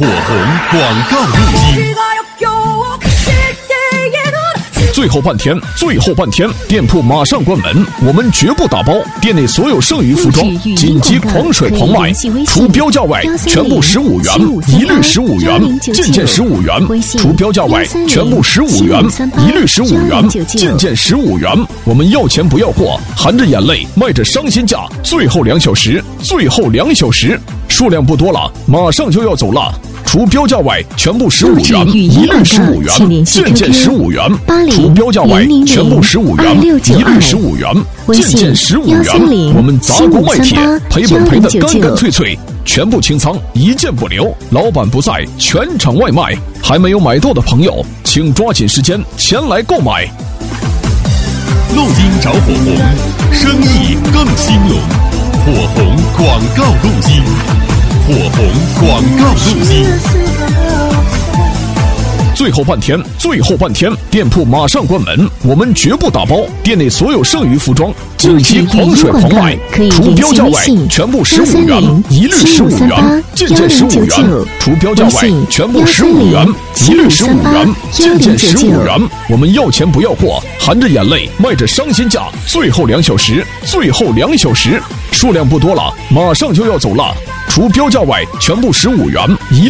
火红广告路径。最后半天，店铺马上关门，我们绝不打包。店内所有剩余服装紧急狂水狂卖，除标价外全部15元，一律15元，件件15元。除标价外全部15元，一律15元，件件15元。我们要钱不要货，含着眼泪卖着伤心价。最后2小时，数量不多了，马上就要走了。除标价外全部15元，一律15元，件件15元。除标价外全部15元，一律15元，件件15元。我们砸锅卖铁，赔本赔得干干脆脆，全部清仓，一件不留。老板不在，全场外卖。还没有买到的朋友，请抓紧时间前来购买。 录音找火红，生意更兴隆。火红广告路径，火红广告路径。 最后半天，店铺马上关门，我们绝不打包。店内所有剩余服装紧急狂水狂卖，除标价外全部15元，一律15元，件件15元。除标价外全部15元，一律15元，件件15元。我们要钱不要货，含着眼泪卖着伤心价。最后2小时，数量不多了，马上就要走了。除标价外全部15元，一律